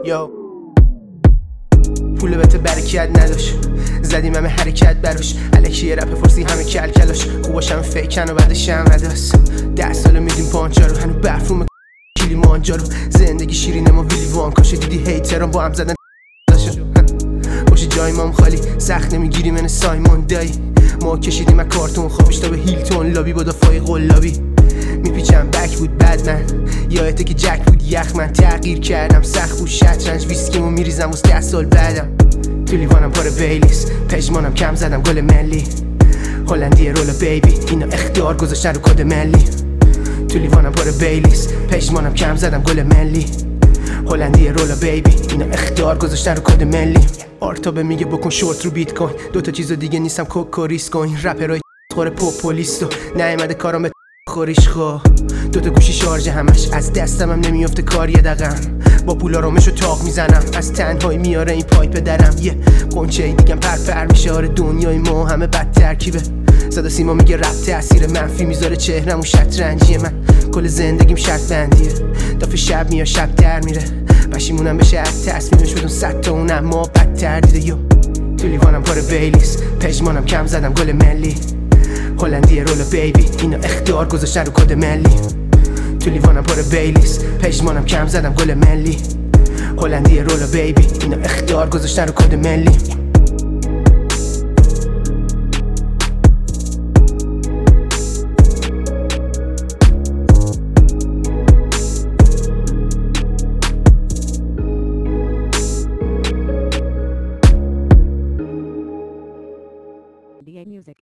یا پول بهت برکت نداشت، زدیم همه حرکت براش، الکی یه رپ فرسی همه کلکلاش، خوباشم فیکن و بعدش هم رداست. 10 ساله میدیم پانچا رو، هنو برفروم کلی مانجا رو. زندگی شیرینه ما ویلی وان، کاشه دیدی هیتران با هم زدن باشه جای مام خالی، سخت نمیگیری من سایمون دایی. ما کشیدیم از کارتون خوابش تا به هیلتون، لابی با دفاعی قلابی میپیچم بک بود بد من، یادته که جک بود یخ من. تغییر کردم سخت بود شطرنج، ویسکیمو میریزم واسه 10 سال بعدم. تو لیوانم پر بیلیس، پژمانم کم زدم گل ملی. هلندی رولا بیبی، اینا اختیار گذاشتن رو کد ملی. تو لیوانم پر بیلیس، پژمانم کم زدم گل ملی. هلندی رولا بیبی، اینا اختیار گذاشتن رو کد ملی. آرتابه میگه بکن شورت رو بیت کوین، دوتا چیزو دیگه نیستم کوکوریس کوین. رپرای خور پوپولیستو نیومده کارم به خوریش خو. دوتا گوشی شارژ همش از دستم هم نمیافته کار یه دقم. با پولا رومشو تاق میزنم، از تنهایی میاره این پایپ درم. یه قنچه دیگم پر میشه، آره دنیای ما همه بد ترکیبه. صدا سیما میگه رپ تاثیر منفی میذاره چهرم و شطرنجیه. من کل زندگیم شرط بندیه، دافه شب میاد شب در میره. پشیمونم بشه از تصمیمش بدون 100 تا اونم ما بدتر دیده. یو تو لیوانم پر بیلیس، پژمانم کم زدم گل ملی. هلندی رولا بیبی، اینا اختیار گذاشتن رو کد ملی. تو لیوانم پر بیلیس، پژمانم کم زدم گل ملی. هلندی رولا بیبی، اینا اختیار گذاشتن رو کد ملی. DA Music.